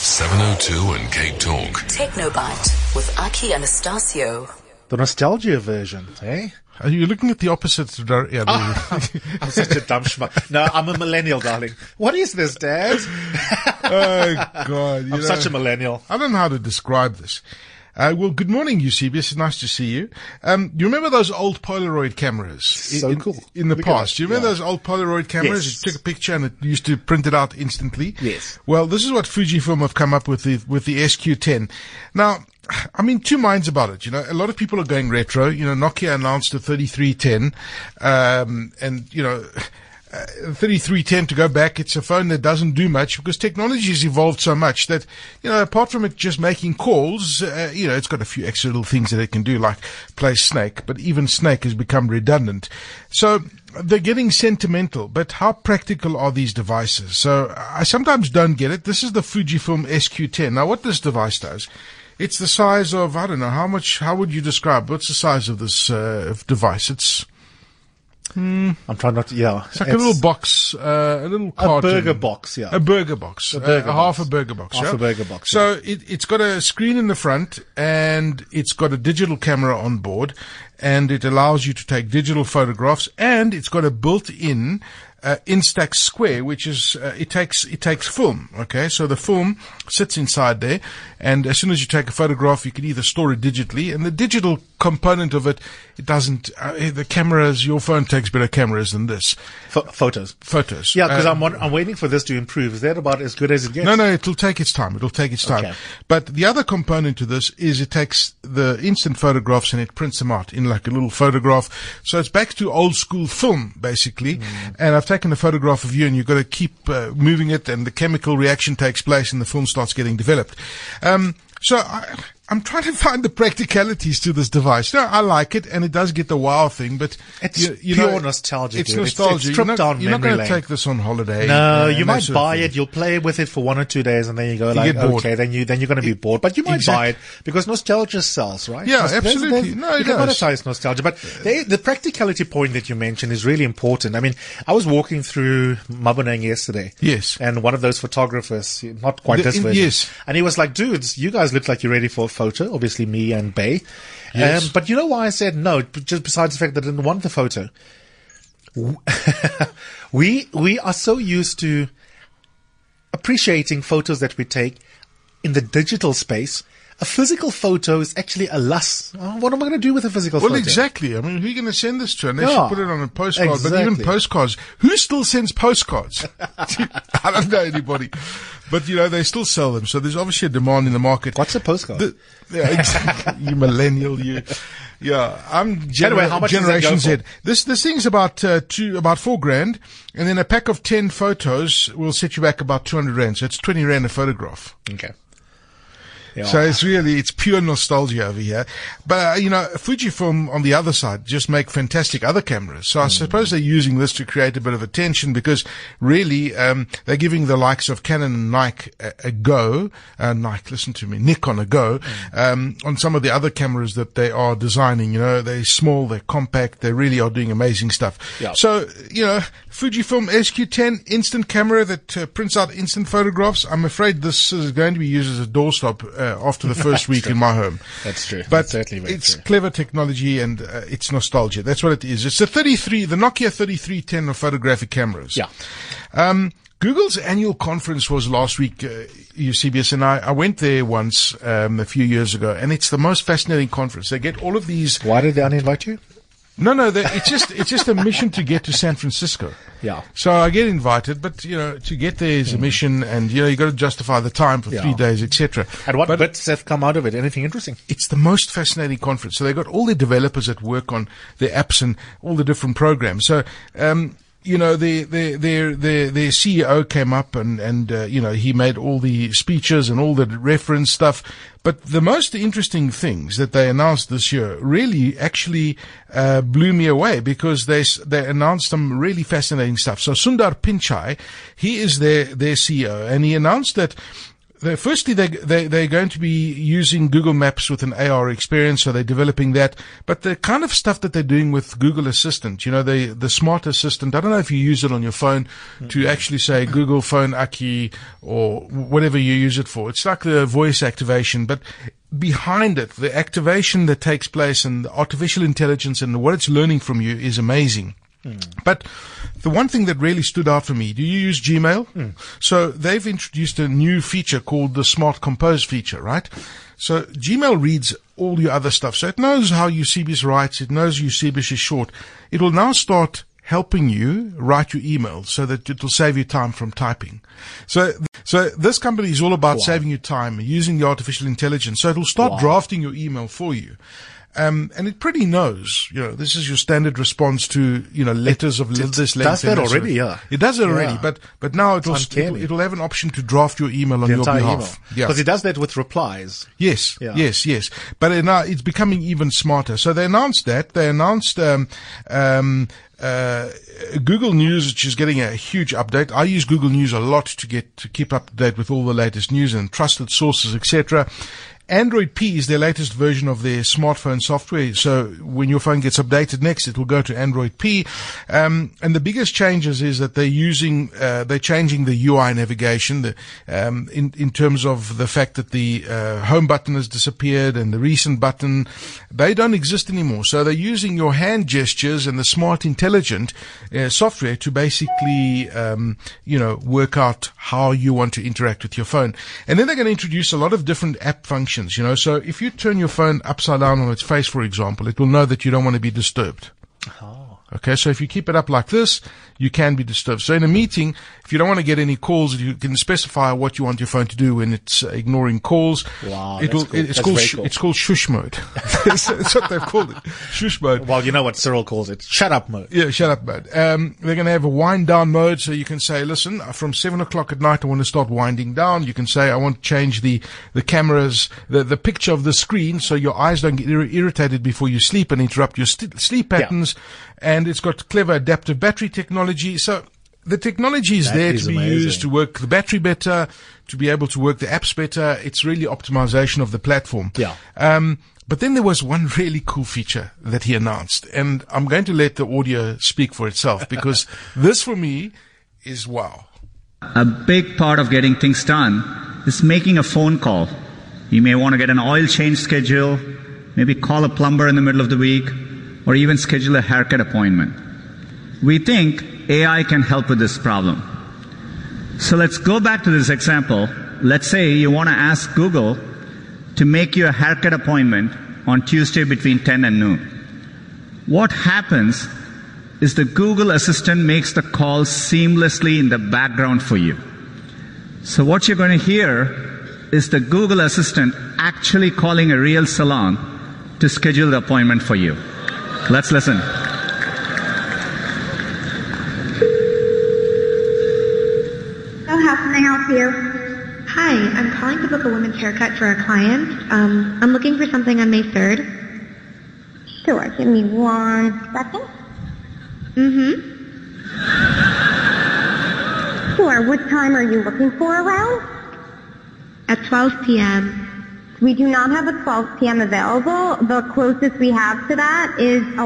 702 and Cape Talk. Technobite with Aki Anastasio. The nostalgia version, eh? Are you looking at the opposite? Yeah, I'm such a dumb schmuck. No, I'm a millennial, darling. What is this, Dad? oh, God. I'm such a millennial. I don't know how to describe this. Well, good morning, Eusebius. It's nice to see you. You remember those old Polaroid cameras? So cool. In the Look past. Do you remember Yeah. those old Polaroid cameras? Yes. You took a picture and it used to print it out instantly? Yes. Well, this is what Fujifilm have come up with the SQ10. Now, I'm in two minds about it. You know, a lot of people are going retro. You know, Nokia announced the 3310. And, you know, 3310 to go back, it's a phone that doesn't do much because technology has evolved so much that, you know, apart from it just making calls, you know, it's got a few extra little things that it can do, like play Snake, but even Snake has become redundant. So they're getting sentimental, but how practical are these devices? So I sometimes don't get it. This is the Fujifilm SQ10. Now, what this device does, it's the size of, I don't know, how would you describe, what's the size of this device? It's I'm trying not to, yeah. like a little box, a little carton. A burger box, yeah. A burger box. Half a burger box. Half yeah? a burger box. So it's got a screen in the front and it's got a digital camera on board and it allows you to take digital photographs and it's got a built-in Instax Square, which is, it takes film. Okay. So the film sits inside there and as soon as you take a photograph, you can either store it digitally and the digital component of it doesn't, the cameras, your phone takes better cameras than this. Photos. Yeah, because I'm waiting for this to improve. Is that about as good as it gets? No, it'll take its time. Okay. But the other component to this is it takes the instant photographs and it prints them out in like a little photograph. So it's back to old school film, basically. And I've taken a photograph of you and you've got to keep moving it and the chemical reaction takes place and the film starts getting developed. So I'm trying to find the practicalities to this device. I like it, and it does get the wow thing, but It's you pure know, nostalgia. It's dude. nostalgia. It's stripped down you're not memory going to lane. take this on holiday. No, and you that might sort of buy thing. it. You'll play with it for 1 or 2 days, and then you go like, get bored. okay, then you're going to be bored. But you might Exactly. buy it because nostalgia sells, right? Yeah, absolutely. No, it you can does. monetize nostalgia, but the practicality point that you mentioned is really important. I mean, I was walking through Maboneng yesterday. Yes. And one of those photographers, not quite this version. Yes. And he was like, dudes, you guys look like you're ready for a photo. Obviously me and Bay. Yes. But you know why I said no? Just besides the fact that I didn't want the photo. We are so used to appreciating photos that we take in the digital space. A physical photo is actually a lust. What am I going to do with a physical photo? Well, exactly. I mean, who are you going to send this to? Unless Yeah, you put it on a postcard. But even exactly. postcards, who still sends postcards? I don't know anybody. But, you know, they still sell them. So there's obviously a demand in the market. What's a postcard? Yeah, exactly. You millennial, you. Yeah, I'm Anyway, how much does that Generation go Z. for? This thing's about $4,000, and then a pack of 10 photos will set you back about 200 rand. So it's 20 rand a photograph. Okay. Yeah. So it's pure nostalgia over here. But, you know, Fujifilm on the other side just make fantastic other cameras. So I suppose they're using this to create a bit of attention because really, they're giving the likes of Canon and Nike a go, Nikon a go, on some of the other cameras that they are designing. You know, they're small, they're compact, they really are doing amazing stuff. Yeah. So, you know, Fujifilm SQ10 instant camera that prints out instant photographs. I'm afraid this is going to be used as a doorstop after the first week in my home. That's true. But That's certainly very it's true. clever technology and it's nostalgia. That's what it is. It's the Nokia 3310 of photographic cameras. Yeah. Google's annual conference was last week, Eusebius, and I went there once a few years ago, and it's the most fascinating conference. They get all of these. Why did they uninvite you? No, it's just a mission to get to San Francisco. Yeah. So I get invited, but you know, to get there is a mission, and you know, you got to justify the time for 3 days, etc. And what bits have come out of it? Anything interesting? It's the most fascinating conference. So they got all the developers that work on their apps and all the different programs. So, you know, their CEO came up and you know, he made all the speeches and all the reference stuff. But the most interesting things that they announced this year really actually blew me away because they announced some really fascinating stuff. So Sundar Pichai, he is their CEO, and he announced that Firstly, they're going to be using Google Maps with an AR experience, so they're developing that. But the kind of stuff that they're doing with Google Assistant, the smart assistant, I don't know if you use it on your phone to actually say Google phone Aki or whatever you use it for. It's like the voice activation, but behind it, the activation that takes place and the artificial intelligence and what it's learning from you is amazing. But the one thing that really stood out for me, do you use Gmail? So they've introduced a new feature called the Smart Compose feature, right? So Gmail reads all your other stuff. So it knows how Eusebius writes. It knows Eusebius is short. It will now start helping you write your email so that it will save you time from typing. So this company is all about saving you time using the artificial intelligence. So it will start drafting your email for you. And it pretty knows, this is your standard response to, letters of this length. Does that already, yeah. It does it already, but now it'll have an option to draft your email on your behalf. Yeah. Because it does that with replies. Yes, yes. But now it's becoming even smarter. So they announced that. They announced, Google News, which is getting a huge update. I use Google News a lot to keep up to date with all the latest news and trusted sources, etc. Android P is their latest version of their smartphone software. So when your phone gets updated next, it will go to Android P. And the biggest changes is that they're changing the UI navigation, in terms of the fact that the home button has disappeared and the recent button, they don't exist anymore. So they're using your hand gestures and the smart intelligent software to basically, work out how you want to interact with your phone. And then they're going to introduce a lot of different app functions. So if you turn your phone upside down on its face, for example, it will know that you don't want to be disturbed. Okay, so if you keep it up like this, you can be disturbed. So in a meeting, if you don't want to get any calls, you can specify what you want your phone to do when it's ignoring calls. Wow, it's called shush mode. That's what they've called it. Shush mode. Well, you know what Cyril calls it? Shut up mode. Yeah, shut up mode. They're going to have a wind down mode, so you can say, listen, from 7 o'clock at night, I want to start winding down. You can say, I want to change the cameras, the picture of the screen, so your eyes don't get irritated before you sleep and interrupt your sleep patterns. Yeah. And it's got clever adaptive battery technology. So the technology is there to be used to work the battery better, to be able to work the apps better. It's really optimization of the platform. Yeah. But then there was one really cool feature that he announced, and I'm going to let the audio speak for itself because this for me is wow. A big part of getting things done is making a phone call. You may want to get an oil change schedule, maybe call a plumber in the middle of the week, or even schedule a haircut appointment. We think AI can help with this problem. So let's go back to this example. Let's say you want to ask Google to make you a haircut appointment on Tuesday between 10 and noon. What happens is the Google Assistant makes the call seamlessly in the background for you. So what you're going to hear is the Google Assistant actually calling a real salon to schedule the appointment for you. Let's listen. So how can I help you? Hi, I'm calling to book a women's haircut for a client. I'm looking for something on May 3rd. Sure, give me 1 second. Sure, what time are you looking for around? At 12 p.m. We do not have a 12 p.m. available. The closest we have to that is a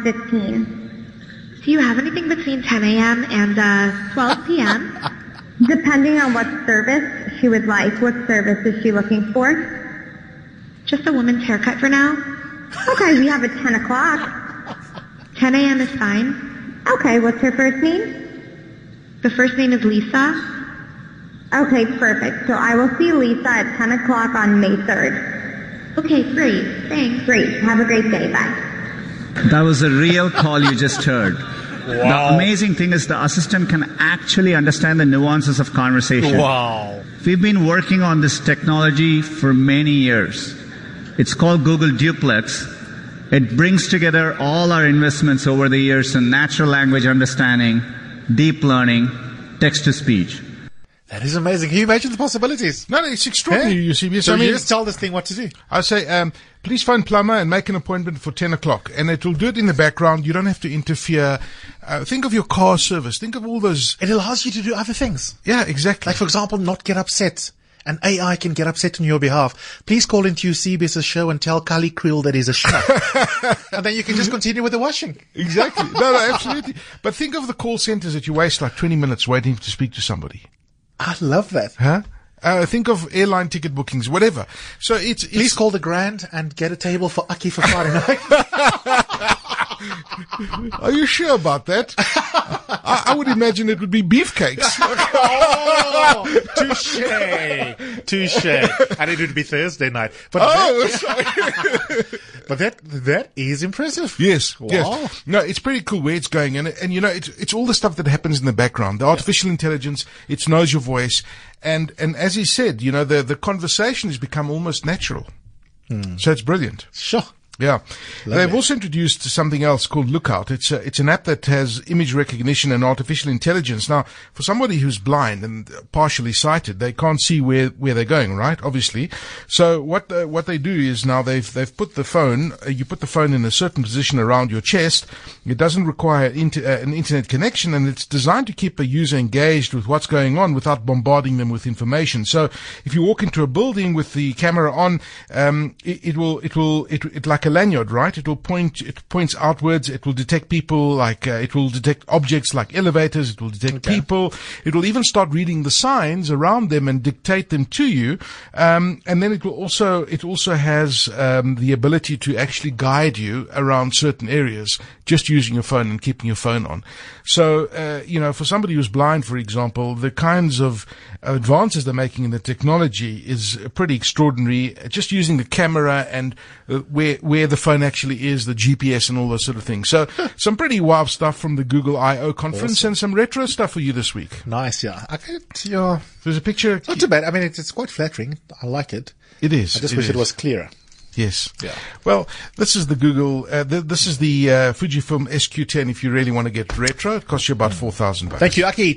1:15. Do you have anything between 10 a.m. and 12 p.m.? Depending on what service she would like. What service is she looking for? Just a woman's haircut for now. Okay, we have a 10 o'clock. 10 a.m. is fine. Okay, what's her first name? The first name is Lisa. Okay, perfect. So I will see Lisa at 10 o'clock on May 3rd. Okay, great. Thanks. Great. Have a great day. Bye. That was a real call you just heard. Wow. The amazing thing is the assistant can actually understand the nuances of conversation. Wow. We've been working on this technology for many years. It's called Google Duplex. It brings together all our investments over the years in natural language understanding, deep learning, text-to-speech. That is amazing. Can you imagine the possibilities? No, it's extraordinary, Eusebius. So you just tell this thing what to do. I say, please phone plumber and make an appointment for 10 o'clock. And it will do it in the background. You don't have to interfere. Think of your car service. Think of all those. It allows you to do other things. Yeah, exactly. Like, for example, not get upset and AI can get upset on your behalf, please call into CBS's show and tell Kali Kriel that he's a schmuck. And then you can just continue with the washing. Exactly. No, absolutely. But think of the call centers that you waste like 20 minutes waiting to speak to somebody. I love that. Huh? Think of airline ticket bookings, whatever. So it's Please call the Grand and get a table for Aki for Friday night. Are you sure about that? I would imagine it would be beefcakes. Oh, touche. And it would be Thursday night. But but that is impressive. Yes. Wow. Yes. No, it's pretty cool where it's going. And you know, it's all the stuff that happens in the background. The artificial intelligence, it knows your voice. And as he said, you know, the conversation has become almost natural. So it's brilliant. Sure. Yeah. Lovely. They've also introduced something else called Lookout. It's an app that has image recognition and artificial intelligence. Now, for somebody who's blind and partially sighted, they can't see where they're going, right? Obviously. So what they do is now they've put the phone, you put the phone in a certain position around your chest. It doesn't require an internet connection, and it's designed to keep a user engaged with what's going on without bombarding them with information. So if you walk into a building with the camera on, it like a lanyard, right? It points outwards. It will detect people it will detect objects like elevators. It will detect people. It will even start reading the signs around them and dictate them to you. And then it also has, the ability to actually guide you around certain areas just using your phone and keeping your phone on. So, you know, for somebody who's blind, for example, the kinds of advances they're making in the technology is pretty extraordinary. Just using the camera and where the phone actually is, the GPS and all those sort of things. So some pretty wild stuff from the Google I/O conference and some retro stuff for you this week. Nice, yeah. There's a picture. It's not too bad. I mean, it's quite flattering. I like it. It is. I just wish it was clearer. Yes. Yeah. Well, this is the Google, this is the Fujifilm SQ10 if you really want to get retro. It costs you about 4,000 bucks. Thank you, Aki.